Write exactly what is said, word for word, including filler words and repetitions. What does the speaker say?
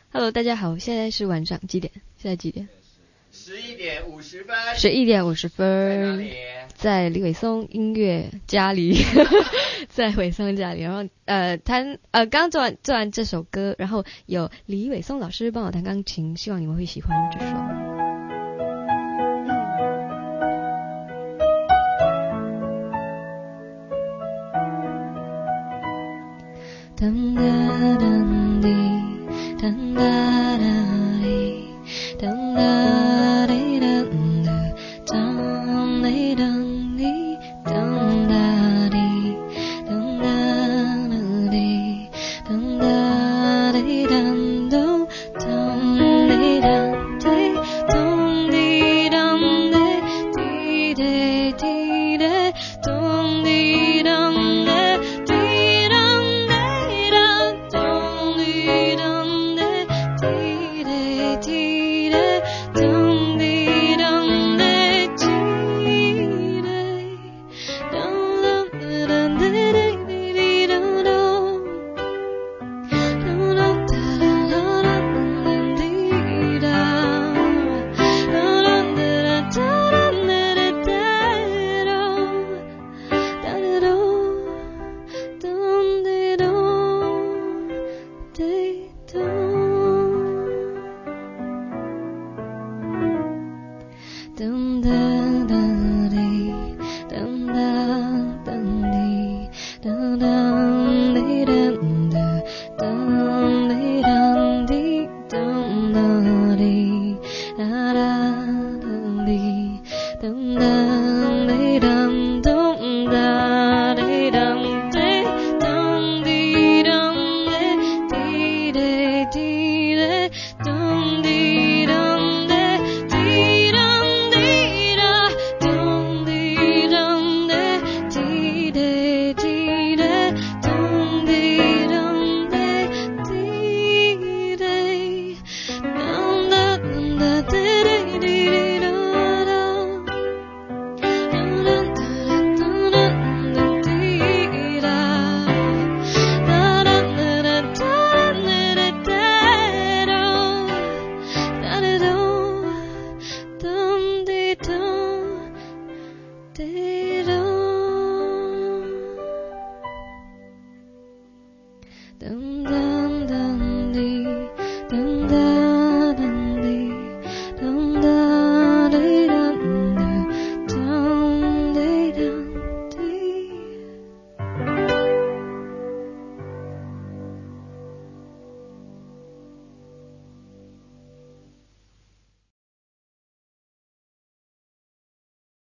Hello， 大家好，现在是晚上几点？现在几点？ 十一点五十分。 十一点五十分。 在哪里？ 在李伟松音乐家里，在伟松家里，然后呃弹呃刚做完做完这首歌，然后有李伟松老师帮我弹钢琴，希望你们会喜欢这首。当哒当滴，当哒哒。